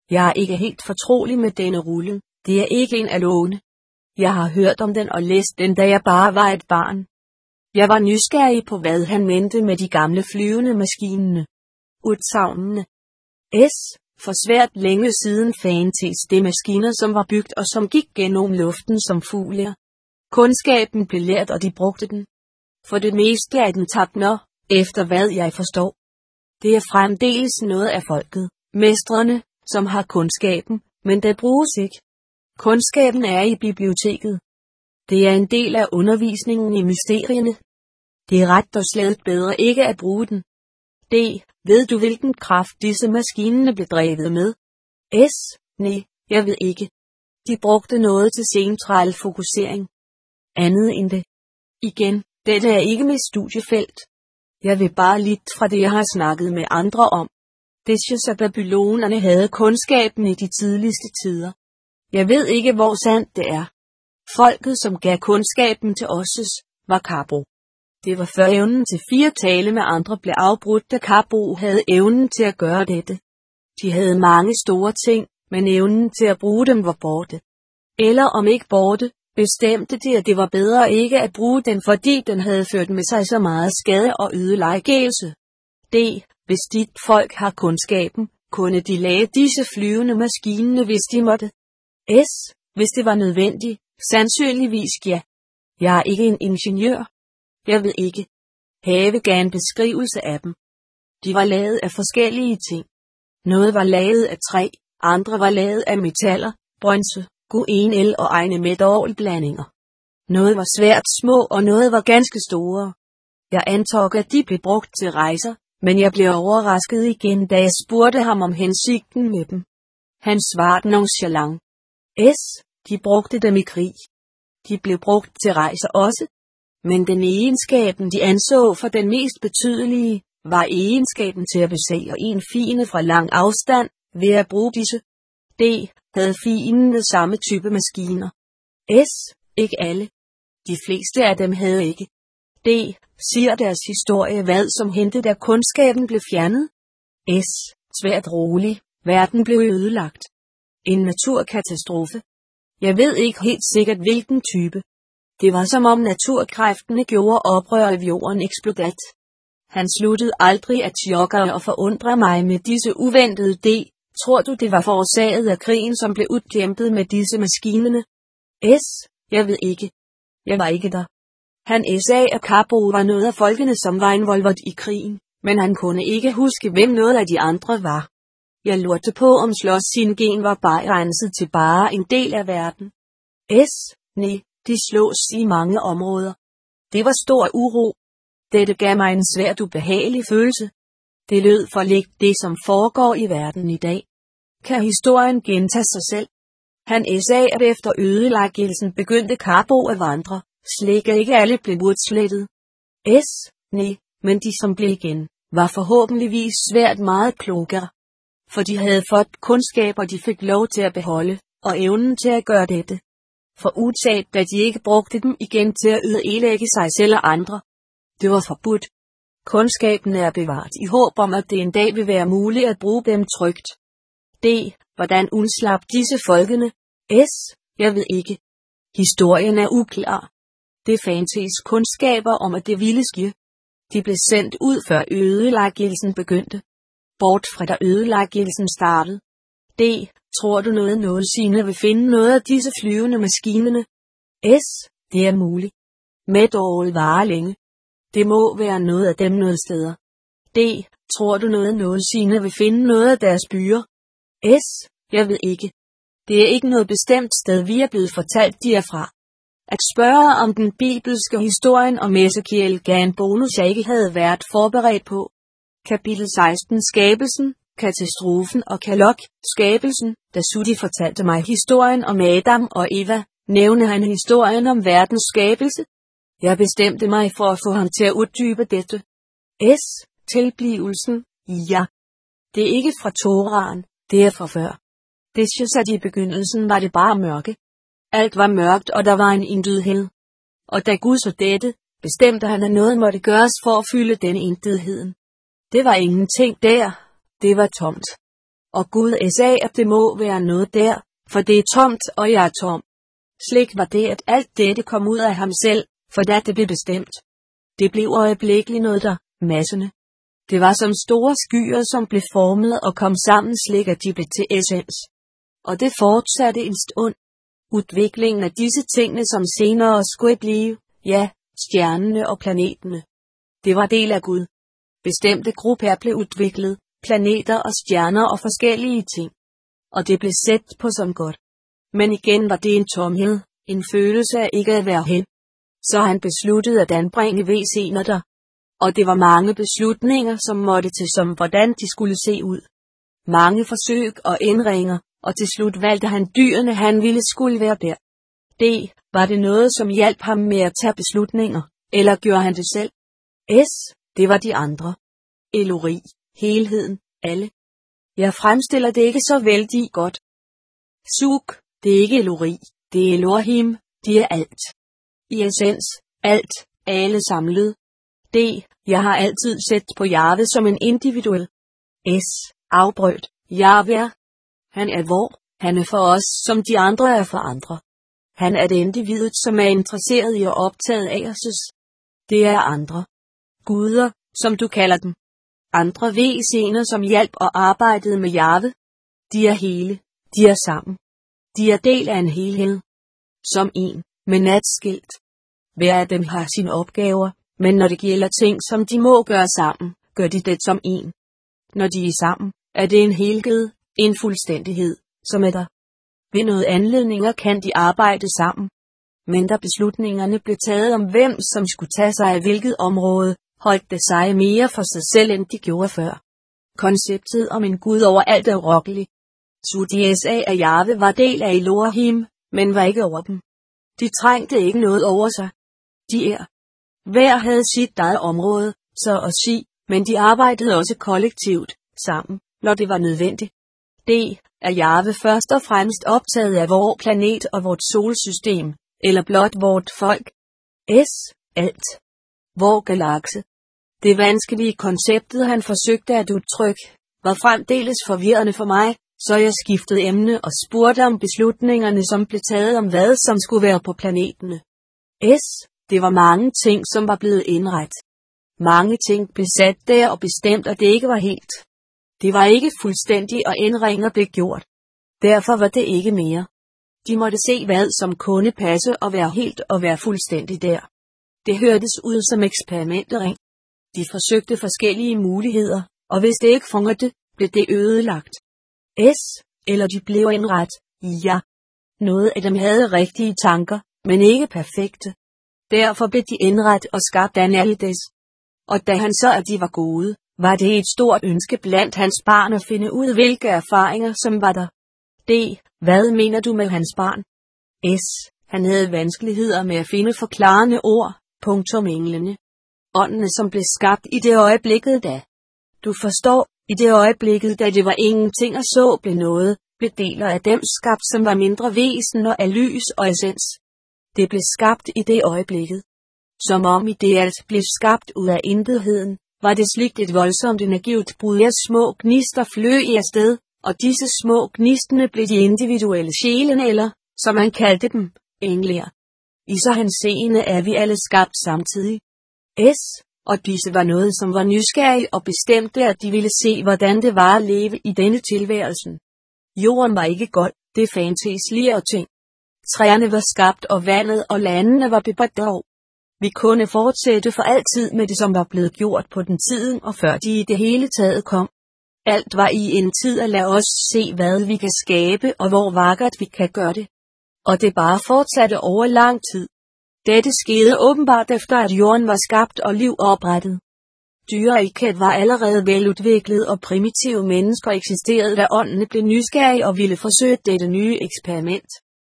Jeg er ikke helt fortrolig med denne rulle, det er ikke en af lovene. Jeg har hørt om den og læst den, da jeg bare var et barn. Jeg var nysgerrig på, hvad han mente med de gamle flyvende maskiner. Udsagnene. For svært længe siden fandtes det maskiner, som var bygget og som gik gennem luften som fugler. Kundskaben blev lært, og de brugte den. For det meste er den tabt nå, efter hvad jeg forstår. Det er fremdeles noget af folket, mestrene, som har kundskaben, men det bruges ikke. Kundskaben er i biblioteket. Det er en del af undervisningen i mysterierne. Det er ret og slet bedre ikke at bruge den. Ved du hvilken kraft disse maskiner blev drevet med? Nej, jeg ved ikke. De brugte noget til central fokusering. Andet end det. Igen, dette er ikke mit studiefelt. Jeg vil bare lidt fra det, jeg har snakket med andre om. Decius og babylonerne havde kundskaben i de tidligste tider. Jeg ved ikke, hvor sandt det er. Folket, som gav kundskaben til os, var Kabo. Det var før evnen til fire tale med andre blev afbrudt, da Kabo havde evnen til at gøre dette. De havde mange store ting, men evnen til at bruge dem var borte. Eller om ikke borte, bestemte de, at det var bedre ikke at bruge den, fordi den havde ført med sig så meget skade og ødelæggelse. Hvis dit folk har kundskaben, kunne de lave disse flyvende maskiner, hvis de måtte. Hvis det var nødvendigt, sandsynligvis ja. Jeg er ikke en ingeniør. Jeg ved ikke. Have gav en beskrivelse af dem. De var lavet af forskellige ting. Noget var lavet af træ, andre var lavet af metaller, bronze, guenel og egne metalblandinger. Noget var svært små, og noget var ganske store. Jeg antog, at de blev brugt til rejser, men jeg blev overrasket igen, da jeg spurgte ham om hensigten med dem. Han svarede nonchalant. De brugte dem i krig. De blev brugt til rejser også. Men den egenskaben, de anså for den mest betydelige, var egenskaben til at besejre en fiende fra lang afstand ved at bruge disse. Havde fienden det samme type maskiner. Ikke alle. De fleste af dem havde ikke. Siger deres historie hvad som hentede, da kundskaben blev fjernet? Svært rolig. Verden blev ødelagt. En naturkatastrofe. Jeg ved ikke helt sikkert hvilken type. Det var som om naturkræftene gjorde oprør i jorden eksplodat. Han sluttede aldrig at tjokke og forundre mig med disse uventede Tror du det var forårsaget af krigen, som blev udkæmpet med disse maskinerne? Jeg ved ikke. Jeg var ikke der. Han sagde, at Kabo var noget af folkene, som var involveret i krigen, men han kunne ikke huske, hvem noget af de andre var. Jeg lurte på, om slåssynergien var begrænset til bare en del af verden. Nej, de slås i mange områder. Det var stor uro. Dette gav mig en svært ubehagelig følelse. Det lød for lidt det, som foregår i verden i dag. Kan historien gentage sig selv? Han sagde, at efter ødelæggelsen begyndte Kabo at vandre, slet ikke alle blev udslettet. Nej, men de som blev igen, var forhåbentligvis svært meget klogere. For de havde fået kundskaber, de fik lov til at beholde, og evnen til at gøre dette. For udtaget, da de ikke brugte dem igen til at ødelægge sig selv og andre. Det var forbudt. Kundskaben er bevaret i håb om, at det en dag vil være muligt at bruge dem trygt. Hvordan undslap disse folkene? Jeg ved ikke. Historien er uklar. Det fandtes kundskaber om, at det ville ske. De blev sendt ud før ødelæggelsen begyndte. Bort fra da ødelæggelsen startede. Tror du noget nogensinde vil finde noget af disse flyvende maskinerne? Det er muligt. Metal varer længe. Det må være noget af dem noget steder. Tror du noget nogensinde vil finde noget af deres byer? Jeg ved ikke. Det er ikke noget bestemt sted, vi er blevet fortalt de er fra. At spørge om den bibelske historien om Ezekiel gav en bonus, jeg ikke havde været forberedt på. Kapitel 16 Skabelsen, katastrofen og Kalok, skabelsen, da Sudi fortalte mig historien om Adam og Eva, nævnte han historien om verdens skabelse. Jeg bestemte mig for at få ham til at uddybe dette. Tilblivelsen, ja. Det er ikke fra Toraen, det er fra før. Det synes at i begyndelsen var det bare mørke. Alt var mørkt, og der var en intethed. Og da Gud så dette, bestemte han, at noget måtte gøres for at fylde denne intetheden. Det var ingenting der, det var tomt. Og Gud sagde, at det må være noget der, for det er tomt, og jeg er tom. Slik var det, at alt dette kom ud af ham selv, for da det blev bestemt. Det blev øjeblikkeligt noget der, masserne. Det var som store skyer, som blev formet og kom sammen, slik at de blev til essens. Og det fortsatte en stund. Udviklingen af disse tingene, som senere skulle blive, ja, stjernene og planeterne. Det var del af Gud. Bestemte grupper blev udviklet, planeter og stjerner og forskellige ting. Og det blev set på som godt. Men igen var det en tomhed, en følelse af ikke at være hen. Så han besluttede at anbringe væsener der. Og det var mange beslutninger, som måtte til som hvordan de skulle se ud. Mange forsøg og ændringer, og til slut valgte han dyrene han ville skulle være der. Var det noget som hjalp ham med at tage beslutninger, eller gjorde han det selv? Det var de andre. Elori, helheden, alle. Jeg fremstiller det ikke så vældig godt. Suk, det er ikke Elori, det er Elohim, de er alt. I essens, alt, alle samlet. Jeg har altid set på Jahve som en individuel. Afbrød, Jahve. Han er vor, han er for os, som de andre er for andre. Han er det individet, som er interesseret i og optaget af os. Det er andre. Guder, som du kalder dem. Andre væsener, som hjalp og arbejdede med Jahve. De er hele, de er sammen. De er del af en helhed. Som en, men adskilt. Hver af dem har sine opgaver, men når det gælder ting, som de må gøre sammen, gør de det som en. Når de er sammen, er det en helhed, en fuldstændighed, som er der. Ved noget anledninger kan de arbejde sammen. Men da beslutningerne blev taget om hvem, som skulle tage sig af hvilket område, holdt det sig mere for sig selv, end de gjorde før. Konceptet om en Gud over alt er urokkeligt. DSA af Jahve var del af Elohim, men var ikke over dem. De trængte ikke noget over sig. Hver havde sit eget område, så at sige, men de arbejdede også kollektivt, sammen, når det var nødvendigt. Jahve først og fremmest optaget af vor planet og vort solsystem, eller blot vort folk. Alt. Vor galakse. Det vanskelige konceptet han forsøgte at udtrykke, var fremdeles forvirrende for mig, så jeg skiftede emne og spurgte om beslutningerne, som blev taget om hvad som skulle være på planeterne. Det var mange ting, som var blevet indret. Mange ting blev sat der og bestemt, og det ikke var helt. Det var ikke fuldstændigt, og ændringer blev gjort. Derfor var det ikke mere. De måtte se hvad som kunne passe og være helt og være fuldstændig der. Det hørtes ud som eksperimentering. De forsøgte forskellige muligheder, og hvis det ikke fungerede, blev det ødelagt. Eller de blev indret, ja. Noget af dem havde rigtige tanker, men ikke perfekte. Derfor blev de indret og skabt anderledes. Og da han så, at de var gode, var det et stort ønske blandt hans barn at finde ud, hvilke erfaringer som var der. Hvad mener du med hans barn? Han havde vanskeligheder med at finde forklarende ord, englene. Åndene, som blev skabt i det øjeblikket da. Du forstår, i det øjeblikket, da det var ingenting og så blev noget, blev deler af dem skabt, som var mindre væsen og af lys og essens. Det blev skabt i det øjeblikket. Som om i det alt blev skabt ud af intetheden, var det sligt et voldsomt energiut brud af små gnister fløj i afsted, og disse små gnistene blev de individuelle sjælene eller, som man kaldte dem, engler. I så henseende er vi alle skabt samtidig. Og disse var noget, som var nysgerrige og bestemte, at de ville se, hvordan det var at leve i denne tilværelsen. Jorden var ikke gold, det fandtes lige og ting. Træerne var skabt, og vandet og landene var bebadet. Vi kunne fortsætte for altid med det, som var blevet gjort på den tiden, og før de i det hele taget kom. Alt var i en tid at lade os se, hvad vi kan skabe, og hvor vakkert vi kan gøre det. Og det bare fortsatte over lang tid. Dette skete åbenbart efter, at jorden var skabt og liv oprettet. Dyreriket var allerede veludviklet, og primitive mennesker eksisterede, da åndene blev nysgerrige og ville forsøge dette nye eksperiment.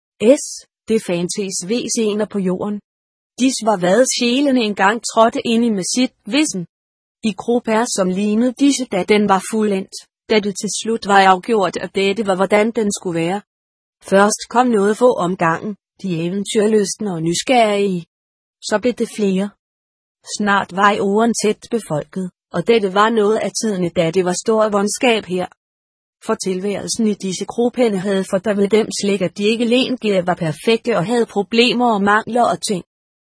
Det fandtes væsener på jorden. Dis var hvad sjælene engang trådte ind i med sit vissen. I grupper som lignede disse, da den var fuldendt, da det til slut var afgjort, at dette var hvordan den skulle være. Først kom noget få om gangen, de eventyrlystne og nysgerrige. Så blev det flere. Snart var jorden tæt befolket, og dette var noget af tiderne, da det var stor vondskab her. For tilværelsen i disse gropinde havde fordrevet dem slik, at de ikke længere var perfekte og havde problemer og mangler og ting.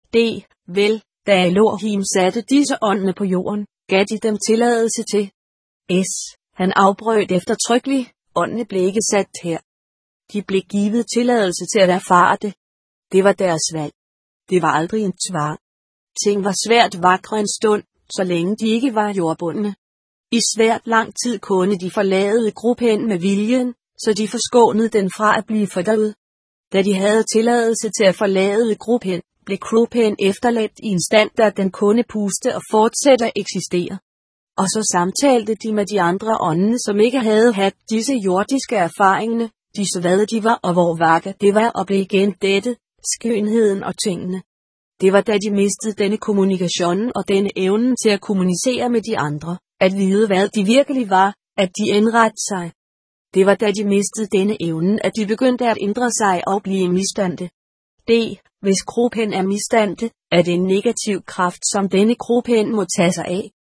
Da Elohim satte disse åndene på jorden, gav de dem tilladelse til. Han afbrød eftertrykkeligt, åndene blev ikke sat her. De blev givet tilladelse til at erfare det. Det var deres valg. Det var aldrig en tvang. Ting var svært vakre en stund, så længe de ikke var jordbundne. I svært lang tid kunne de forlade gruppen med viljen, så de forskånede den fra at blive fordrevet. Da de havde tilladelse til at forlade gruppen, blev gruppen efterladt i en stand, der den kunne puste og fortsætte at eksistere. Og så samtalte de med de andre åndene, som ikke havde haft disse jordiske erfaringer, disse hvad de var og hvor vakker det var og blev igen dette, skønheden og tingene. Det var da de mistede denne kommunikation og denne evnen til at kommunicere med de andre, at vide hvad de virkelig var, at de indrettede sig. Det var da de mistede denne evnen, at de begyndte at ændre sig og blive misstande. Hvis gruppen er misstande, er det en negativ kraft, som denne gruppen må tage sig af.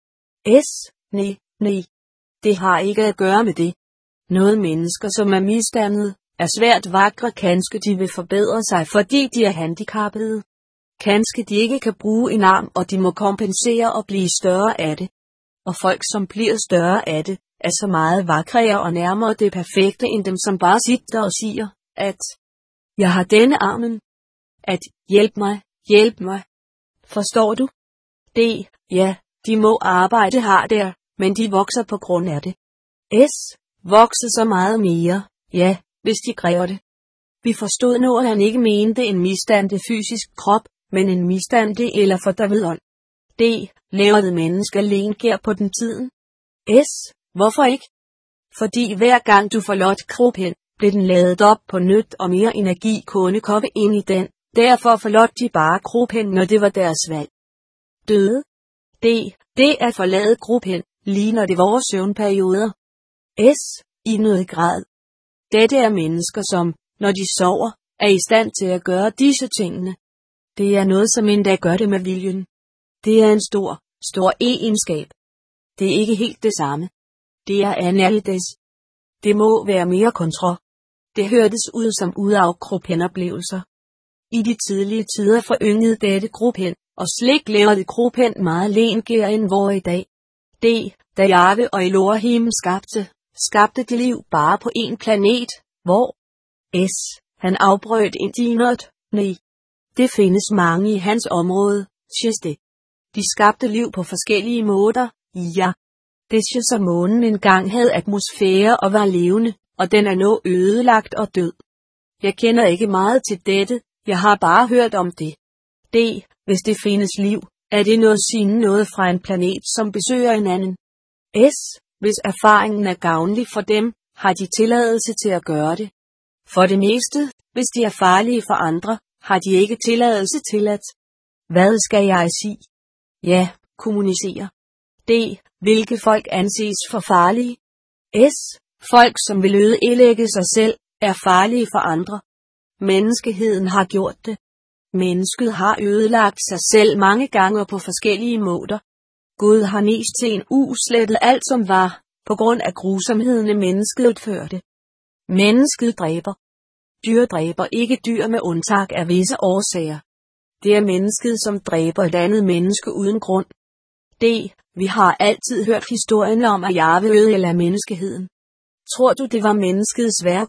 Nej. Det har ikke at gøre med det. Nogle mennesker, som er misdannet, er svært vakre, kanske de vil forbedre sig, fordi de er handicappede. Kanske de ikke kan bruge en arm, og de må kompensere og blive større af det. Og folk, som bliver større af det, er så meget vakrere og nærmere det perfekte, end dem, som bare sitter og siger, at jeg har denne armen. At hjælp mig. Forstår du? Ja, de må arbejde har der, men de vokser på grund af det. Vokser så meget mere, ja, hvis de kræver det. Vi forstod nu, at han ikke mente en misdannende fysisk krop, men en misdannende eller fordrevet ånd. Lavede mennesker alene på den tiden? Hvorfor ikke? Fordi hver gang du forlod kroppen, blev den ladet op på nyt og mere energi kunne komme ind i den. Derfor forlod de bare kroppen, når det var deres valg. Døde? Det at forlade kroppen, ligner det vores søvnperioder. I noget grad. Dette er mennesker som, når de sover, er i stand til at gøre disse tingene. Det er noget, som endda gør det med viljen. Det er en stor egenskab. Det er ikke helt det samme. Det er anderledes. Det må være mere kontrol. Det hørtes ud som udafkropenoplevelser. I de tidlige tider foryngede dette gruppen, og slik levede gruppen meget længere end vor i dag. Da Jahve og Elohim skabte de liv bare på en planet, hvor han afbrød indinert. Nej. Det findes mange i hans område, siger det. De skabte liv på forskellige måder, ja. Det siger så månen engang havde atmosfære og var levende, og den er nu ødelagt og død. Jeg kender ikke meget til dette, jeg har bare hørt om det. Hvis det findes liv, er det noget fra en planet, som besøger en anden. Hvis erfaringen er gavnlig for dem, har de tilladelse til at gøre det. For det meste, hvis de er farlige for andre, har de ikke tilladelse til at. Hvad skal jeg sige? Ja, kommunicere. Hvilke folk anses for farlige? Folk, som vil ødelægge sig selv, er farlige for andre. Menneskeheden har gjort det. Mennesket har ødelagt sig selv mange gange på forskellige måder. Gud har næst til en uslettet alt som var, på grund af grusomheden mennesket udførte. Mennesket dræber. Dyr dræber ikke dyr med undtag af visse årsager. Det er mennesket, som dræber et andet menneske uden grund. Vi har altid hørt historien om, at Jahve ødelagde menneskeheden. Tror du, det var menneskets værk?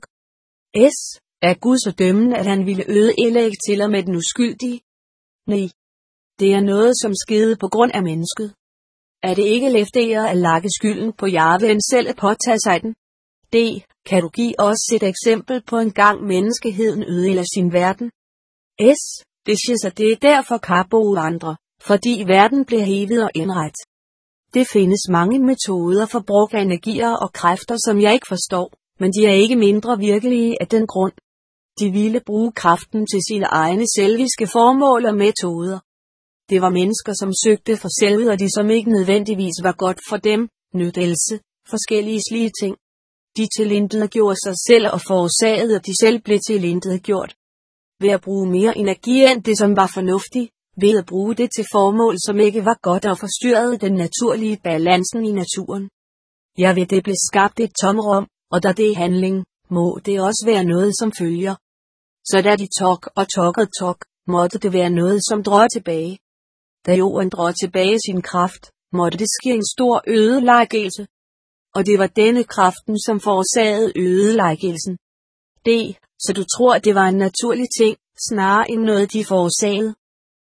Er Gud så dømmende, at han ville ødelægge til og med den uskyldige? Nej. Det er noget, som skete på grund af mennesket. Er det ikke lettere at lægge skylden på Jahve end selv at påtage sig den? Kan du give os et eksempel på en gang menneskeheden ødelagde sin verden? Det siger sig, det er derfor Kabo andre, fordi verden bliver hævet og indret. Det findes mange metoder for brug af energier og kræfter, som jeg ikke forstår, men de er ikke mindre virkelige af den grund. De ville bruge kraften til sine egne selviske formål og metoder. Det var mennesker, som søgte for selvet, og de som ikke nødvendigvis var godt for dem, nyttelse, forskellige slige ting. De tilintetgjorde sig selv og forårsagede, at de selv blev tilintetgjort. Ved at bruge mere energi end det, som var fornuftigt, ved at bruge det til formål, som ikke var godt og forstyrrede den naturlige balancen i naturen. Ja, ved det blev skabt et tomrum, og da det er handling, må det også være noget som følger. Så da de tok, måtte det være noget som drog tilbage. Da jorden drog tilbage sin kraft, måtte det ske en stor ødelæggelse. Og det var denne kraften, som forårsagede ødelæggelsen. Så du tror, det var en naturlig ting, snarere end noget de forårsagede?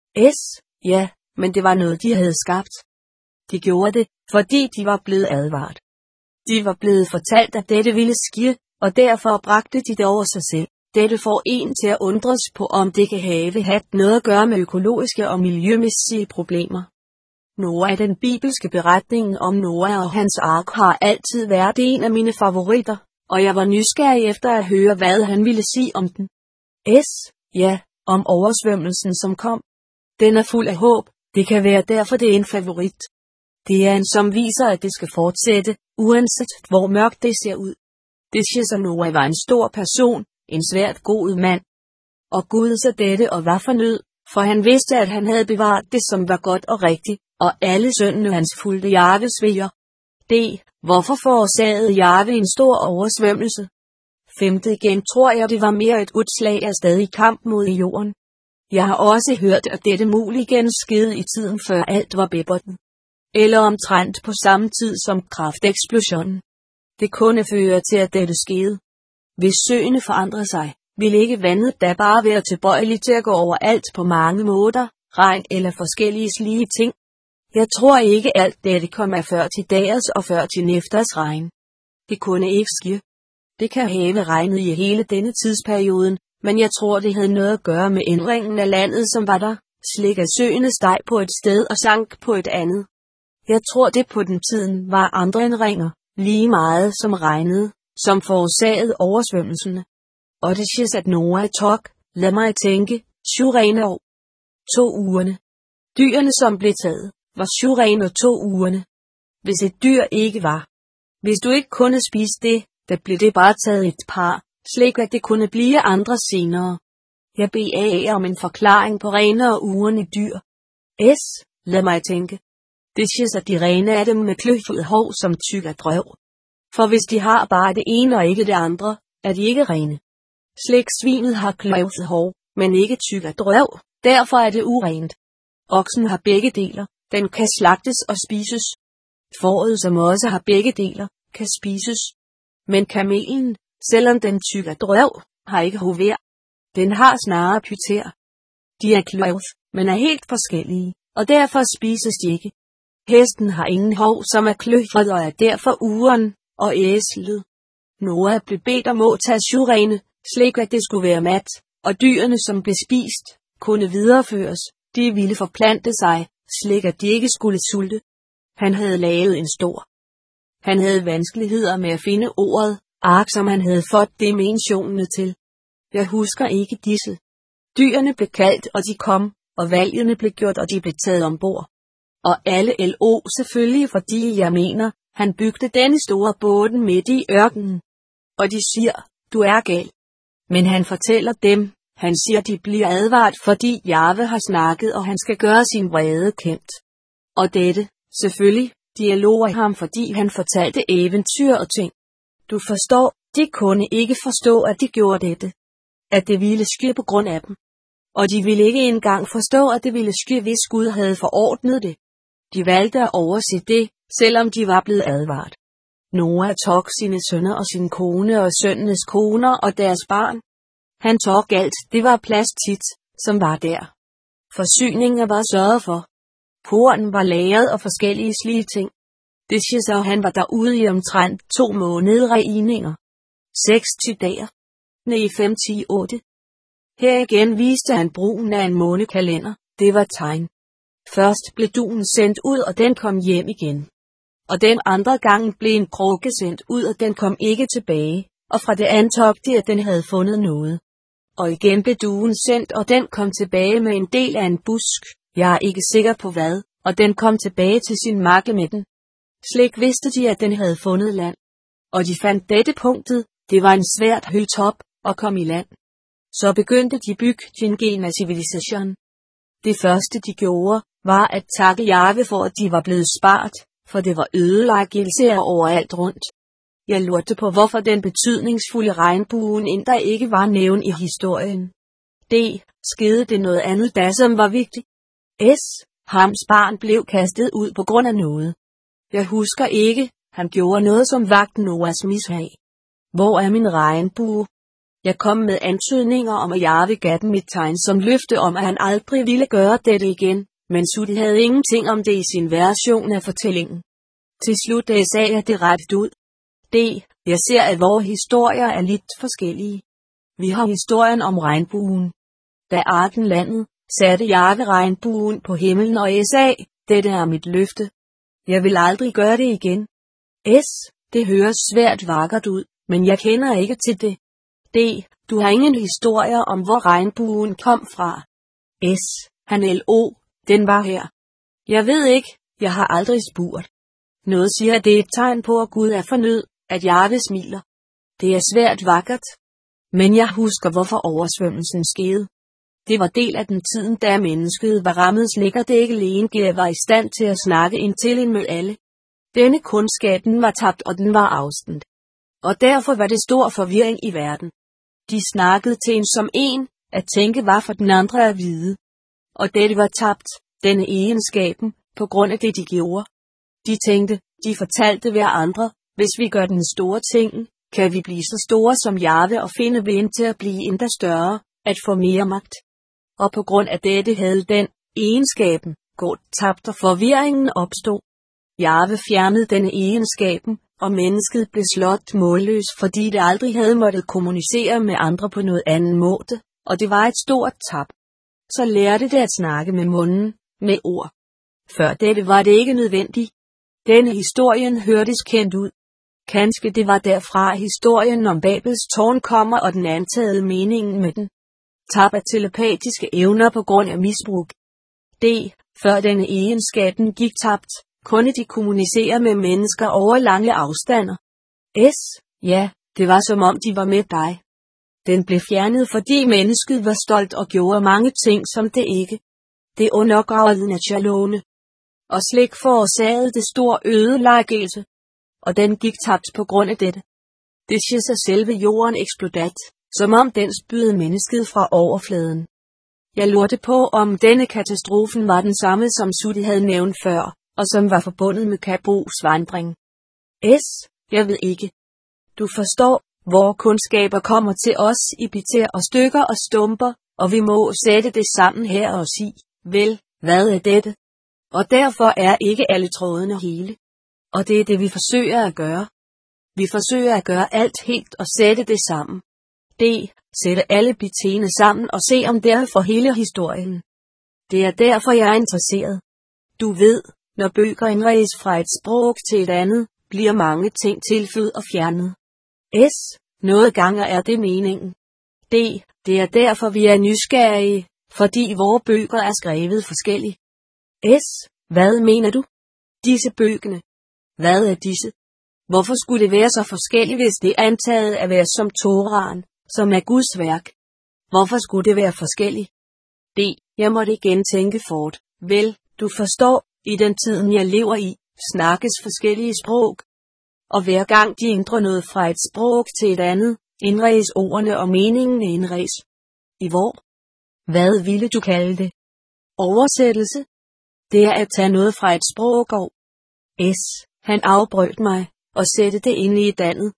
Ja, men det var noget de havde skabt. De gjorde det, fordi de var blevet advaret. De var blevet fortalt, at dette ville ske, og derfor bragte de det over sig selv. Dette får en til at undres på, om det kan have haft noget at gøre med økologiske og miljømæssige problemer. Noah, den bibelske beretning om Noah og hans ark, har altid været en af mine favoritter, og jeg var nysgerrig efter at høre, hvad han ville sige om den. Ja, om oversvømmelsen som kom. Den er fuld af håb, det kan være derfor det er en favorit. Det er en som viser, at det skal fortsætte, uanset hvor mørkt det ser ud. Det siger så Noah var en stor person, en svært god mand. Og Gud så dette og var fornøyd, for han vidste, at han havde bevaret det, som var godt og rigtigt, og alle sønnene hans fulgte Jahves vejer. Hvorfor forårsagede Jahve en stor oversvømmelse? 5. Igen tror jeg, det var mere et udslag af stadig kamp mod jorden. Jeg har også hørt, at dette muligens skete i tiden før alt var bebberten. Eller omtrent på samme tid som krafteksplosionen. Det kunne føre til, at dette skete. Hvis søene forandrer sig, vil ikke vandet da bare være tilbøjeligt til at gå over alt på mange måder, regn eller forskellige slige ting. Jeg tror ikke alt dette kommer før til dags og før til næfters regn. Det kunne ikke ske. Det kan have regnet i hele denne tidsperioden, men jeg tror det havde noget at gøre med ændringen af landet som var der, slik at søene steg på et sted og sank på et andet. Jeg tror det på den tiden var andre ændringer, lige meget som regnede, som forårsagede oversvømmelserne. Og det siges at Noah lad mig tænke, 7 rene år. 2 ugerne. Dyrene som blev taget, var 7 rene og 2 ugerne. Hvis et dyr ikke var. Hvis du ikke kunne spise det, da blev det bare taget et par, slik at det kunne blive andre senere. Jeg beder om en forklaring på rene og ugerne dyr. Lad mig tænke. Det siges at de rene er dem med kløftet hår som tyk af drøv. For hvis de har bare det ene og ikke det andre, er de ikke rene. Slik svinet har kløftet hår, men ikke tyk af drøv, derfor er det urent. Oksen har begge deler, den kan slagtes og spises. Fåret som også har begge deler, kan spises. Men kamelen, selvom den tyk af drøv, har ikke hover. Den har snarere pyter. De er kløft, men er helt forskellige, og derfor spises de ikke. Hesten har ingen hov som er kløftet og er derfor uren, og æslet. Noah blev bedt om at tage 7 rene, slik at det skulle være mat, og dyrene som blev spist, kunne videreføres, de ville forplante sig, slik at de ikke skulle sulte. Han havde lavet en stor. Han havde vanskeligheder med at finde ordet, ark som han havde fået dimensionerne til. Jeg husker ikke disse. Dyrene blev kaldt og de kom, og valgene blev gjort og de blev taget ombord. Og alle selvfølgelig fordi jeg mener, han bygde denne store båden midt i ørkenen. Og de siger, du er gal. Men han fortæller dem, han siger de bliver advaret fordi Jahve har snakket og han skal gøre sin vrede kendt. Og dette, selvfølgelig, dialoger ham fordi han fortalte eventyr og ting. Du forstår, de kunne ikke forstå at de gjorde dette. At det ville ske på grund af dem. Og de ville ikke engang forstå at det ville ske hvis Gud havde forordnet det. De valgte at overse det, selvom de var blevet advaret. Noah tog sine sønner og sin kone og sønnenes koner og deres barn. Han tog alt, det var plads tit, som var der. Forsyninger var sørget for. Korn var lagret og forskellige slige ting. Det siger så, han var derude i omtrent 2 måneder regninger. 60 dage. 5-10-8. Her igen viste han brugen af en månekalender, det var tegn. Først blev duen sendt ud og den kom hjem igen. Og den andre gang blev en krukke sendt ud og den kom ikke tilbage, og fra det antog de at den havde fundet noget. Og igen blev duen sendt og den kom tilbage med en del af en busk, jeg er ikke sikker på hvad, og den kom tilbage til sin makke med den. Slik vidste de at den havde fundet land. Og de fandt dette punktet, det var en svært høltop, og kom i land. Så begyndte de bygningen af civilisation. Det første de gjorde, var at takke Jahve for at de var blevet sparet, for det var ødelæggelse overalt rundt. Jeg lurte på, hvorfor den betydningsfulde regnbuen endda ikke var nævnt i historien. D. Skete det noget andet da, som var vigtigt? S. Hams barn blev kastet ud på grund af noget. Jeg husker ikke, han gjorde noget som vagte Noahs mishag. Hvor er min regnbue? Jeg kom med antydninger om, at Jahve gav dem et tegn som løfte om, at han aldrig ville gøre dette igen, men Sudi havde ingenting om det i sin version af fortællingen. Til slut sagde jeg det ret ud. D. Jeg ser, at vores historier er lidt forskellige. Vi har historien om regnbuen. Da arken landede, satte Jahve regnbuen på himlen og sagde, dette er mit løfte. Jeg vil aldrig gøre det igen. S. Det høres svært vakkert ud, men jeg kender ikke til det. D. Du har ingen historier om, hvor regnbuen kom fra. S. Han L.O. Den var her. Jeg ved ikke, jeg har aldrig spurgt. Noget siger, at det er et tegn på, at Gud er fornøjd, at Jahve smiler. Det er svært vakkert. Men jeg husker, hvorfor oversvømmelsen skete. Det var del af den tiden, da mennesket var rammet slik, og det ikke alene var i stand til at snakke ind til en med alle. Denne kundskab var tabt, og den var afstendt. Og derfor var det stor forvirring i verden. De snakkede til en som en, at tænke var for den andre at vide. Og dette var tabt, denne egenskaben, på grund af det de gjorde. De tænkte, de fortalte hver andre, hvis vi gør den store ting, kan vi blive så store som Jahve og finde vejen til at blive endda større, at få mere magt. Og på grund af dette havde den egenskaben gået tabt, og forvirringen opstod. Jahve fjernede denne egenskaben, og mennesket blev slået målløs, fordi det aldrig havde måttet kommunicere med andre på noget anden måde, og det var et stort tab. Så lærte det at snakke med munden, med ord. Før dette var det ikke nødvendigt. Denne historien hørtes kendt ud. Kanske det var derfra historien om Babels tårn kommer, og den antagede meningen med den. Tab af telepatiske evner på grund af misbrug. D. Før denne egenskaben gik tabt, kunne de kommunicere med mennesker over lange afstander. S. Ja, det var som om de var med dig. Den blev fjernet, fordi mennesket var stolt og gjorde mange ting, som det ikke. Det undergravede nationerne. Og slik forårsagede det stor ødelæggelse. Og den gik tabt på grund af dette. Det skete af selve jorden eksplodat, som om den spydede mennesket fra overfladen. Jeg lurte på, om denne katastrofen var den samme, som Sudi havde nævnt før, og som var forbundet med Kabos vandring. S. Jeg ved ikke. Du forstår, hvor kundskaber kommer til os i biter og stykker og stumper, og vi må sætte det sammen her og sige, vel, hvad er dette? Og derfor er ikke alle trådene hele. Og det er det, vi forsøger at gøre. Vi forsøger at gøre alt helt og sætte det sammen. D. Sætte alle bitene sammen og se om det er for hele historien. Det er derfor, jeg er interesseret. Du ved, når bøger indredes fra et sprog til et andet, bliver mange ting tilføjet og fjernet. S. Noget gange er det meningen. D. Det er derfor, vi er nysgerrige, fordi vores bøger er skrevet forskelligt. S. Hvad mener du? Disse bøgerne. Hvad er disse? Hvorfor skulle det være så forskelligt, hvis det er antaget at være som Toraen, som er Guds værk? Hvorfor skulle det være forskelligt? D. Jeg måtte igen tænke fort. Vel, du forstår, i den tiden jeg lever i, snakkes forskellige sprog. Og hver gang de ændrer noget fra et sprog til et andet, indredes ordene og meningen indredes. I hvor? Hvad ville du kalde det? Oversættelse? Det er at tage noget fra et sprog og S. Han afbrød mig, og sætte det ind i et andet.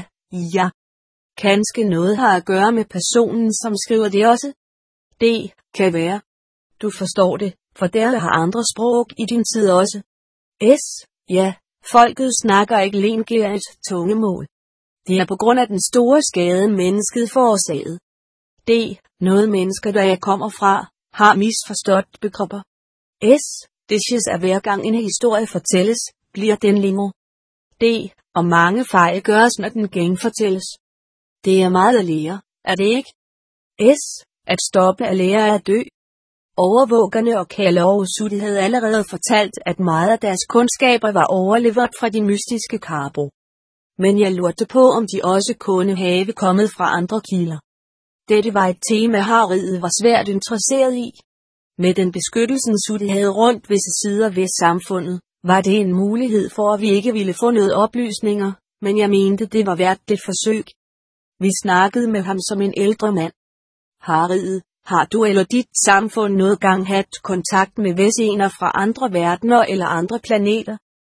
Ja. Kanske noget har at gøre med personen, som skriver det også? D. Kan være. Du forstår det, for der har andre sprog i din tid også. S. Ja, folket snakker ikke længere et tungemål. Det er på grund af den store skade, mennesket forårsaget. D. Noget mennesker, der jeg kommer fra, har misforstået begreber. S. Det sker, at hver gang en historie fortælles, bliver den længere. D. Og mange fejl gøres, når den genfortælles. Det er meget at lære, er det ikke? S. At stoppe at lære er at dø. Overvågerne og Kalov Sudi havde allerede fortalt, at meget af deres kundskaber var overleveret fra de mystiske Kabo. Men jeg lurte på, om de også kunne have kommet fra andre kilder. Dette var et tema, Harriet var svært interesseret i. Med den beskyttelsen Sudi havde rundt visse sider ved samfundet, var det en mulighed for, at vi ikke ville få noget oplysninger, Men jeg mente det var værd et forsøg. Vi snakkede med ham som en ældre mand. Harriet, har du eller dit samfund noget gang haft kontakt med væsener fra andre verdener eller andre planeter?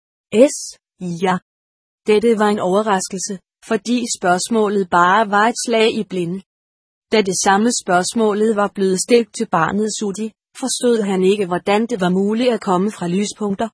Ja. Dette var en overraskelse, fordi spørgsmålet bare var et slag i blinde. Da det samme spørgsmålet var blevet stillet til barnet Sudi, forstod han ikke, hvordan det var muligt at komme fra lyspunkter.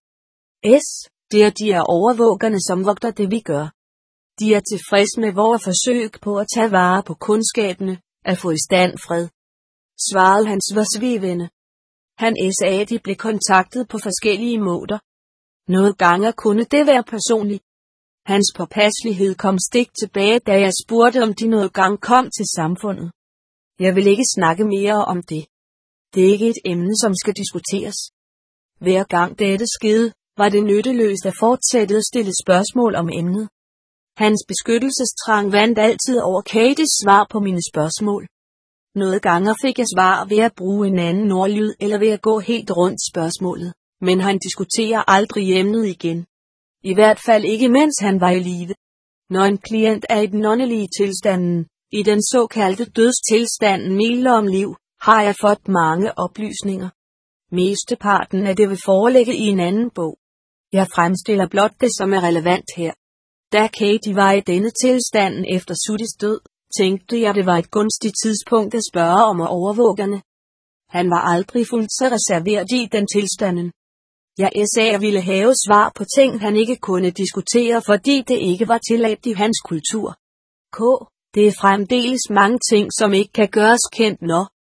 De er overvågerne, som vogter det vi gør. De er tilfreds med vores forsøg på at tage vare på kundskabene, at få i stand fred. Svarede hans svævende. Han sagde, de blev kontaktet på forskellige måder. Nogle gange kunne det være personligt. Hans påpasselighed kom stik tilbage, da jeg spurgte, om de noget gang kom til samfundet. Jeg vil ikke snakke mere om det. Det er ikke et emne, som skal diskuteres. Hver gang dette skete, var det nytteløst at fortsætte at stille spørgsmål om emnet. Hans beskyttelsestrang vandt altid over Katies svar på mine spørgsmål. Nogle gange fik jeg svar ved at bruge en anden ordlyd eller ved at gå helt rundt spørgsmålet, men han diskuterer aldrig emnet igen. I hvert fald ikke mens han var i live. Når en klient er i den åndelige tilstanden, i den såkaldte dødstilstanden miler om liv, har jeg fået mange oplysninger. Mesteparten af det vil foreligge i en anden bog. Jeg fremstiller blot det, som er relevant her. Da Katie var i denne tilstanden efter Sudis død, tænkte jeg, det var et gunstigt tidspunkt at spørge om overvågerne. Han var aldrig fuldt så reserveret i den tilstanden. Jeg ville have svar på ting, han ikke kunne diskutere, fordi det ikke var tilladt i hans kultur. Det er fremdeles mange ting, som ikke kan gøres kendt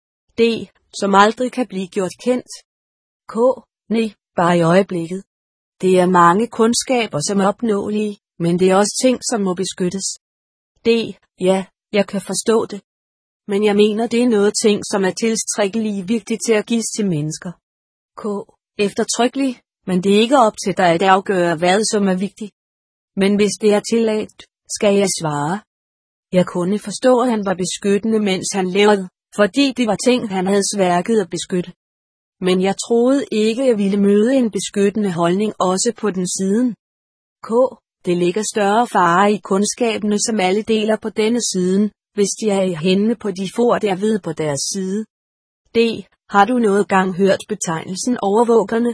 som aldrig kan blive gjort kendt. Bare i øjeblikket. Det er mange kundskaber, som er opnåelige, men det er også ting, som må beskyttes. Jeg kan forstå det. Men jeg mener, det er noget ting, som er tilstrækkeligt vigtigt til at gives til mennesker. Eftertrykkelig, men det er ikke op til dig at afgøre, hvad som er vigtigt. Men hvis det er tilladt, skal jeg svare. Jeg kunne forstå, at han var beskyttende, mens han levede, fordi det var ting, han havde sværket at beskytte. Men jeg troede ikke, jeg ville møde en beskyttende holdning også på den siden. Det ligger større fare i kundskabene, som alle deler på denne siden, hvis de er i hændene på de få, der ved på deres side. Har du noget gang hørt betegnelsen overvågerne?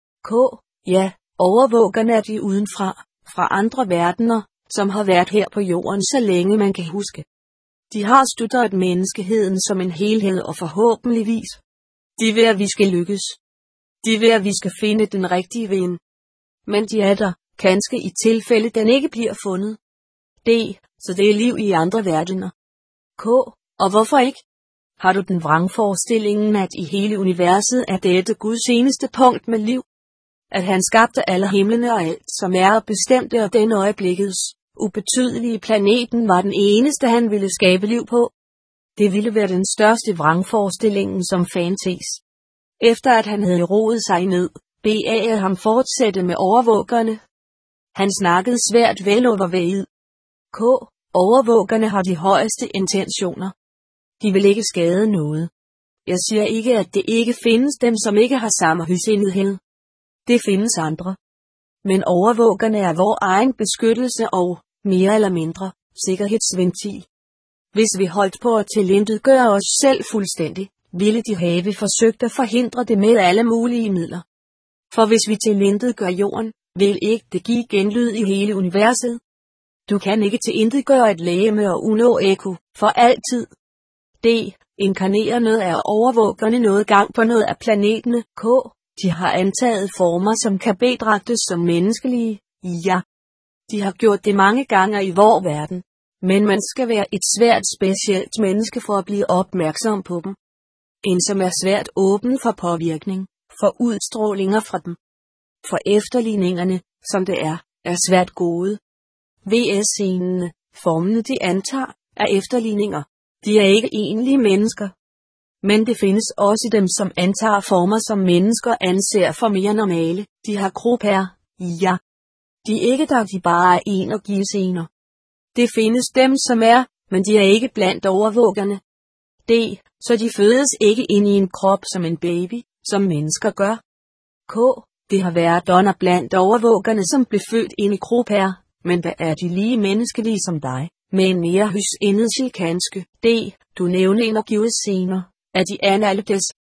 Ja, overvågerne er de udenfra, fra andre verdener, som har været her på jorden så længe man kan huske. De har studeret menneskeheden som en helhed og forhåbentligvis. De vil, at vi skal lykkes. De vil, at vi skal finde den rigtige ven. Men de er der, kanske i tilfælde den ikke bliver fundet. Så det er liv i andre verdener. Og hvorfor ikke? Har du den vrangforestillingen, at i hele universet er dette Guds eneste punkt med liv? At han skabte alle himlene og alt, som er bestemte og den øjeblikkets ubetydelige planeten var den eneste, han ville skabe liv på. Det ville være den største vrangforestillingen som fandtes. Efter at han havde roet sig ned, bad ham fortsætte med overvågerne. Han snakkede svært velovervejet. Overvågerne har de højeste intentioner. De vil ikke skade noget. Jeg siger ikke, at det ikke findes dem, som ikke har samme hysindighed. Det findes andre. Men overvågerne er vor egen beskyttelse og, mere eller mindre, sikkerhedsventil. Hvis vi holdt på at tilintetgøre os selv fuldstændig, ville de have forsøgt at forhindre det med alle mulige midler. For hvis vi tilintetgør jorden, vil ikke det give genlyd i hele universet. Du kan ikke tilintetgøre et legeme og undgå ekko, for altid. Inkarnerer noget af overvågerne noget gang på noget af planetene. De har antaget former, som kan betragtes som menneskelige. Ja. De har gjort det mange gange i vor verden. Men man skal være et svært specielt menneske for at blive opmærksom på dem. En som er svært åben for påvirkning, for udstrålinger fra dem. For efterligningerne, som det er svært gode. VS-scenene, formene de antager, er efterligninger. De er ikke egentlige mennesker. Men det findes også dem, som antager former, som mennesker anser for mere normale. De har kroper, ja. De er ikke der, de bare er energiscener. Det findes dem, som er, men de er ikke blandt overvågerne. Så de fødes ikke ind i en krop som en baby, som mennesker gør. Det har været ånder blandt overvågerne, som blev født ind i kroper, Men der er de lige menneskelige som dig, med en mere hysindet silkanske. Du nævner en og givet senere, er de analytes.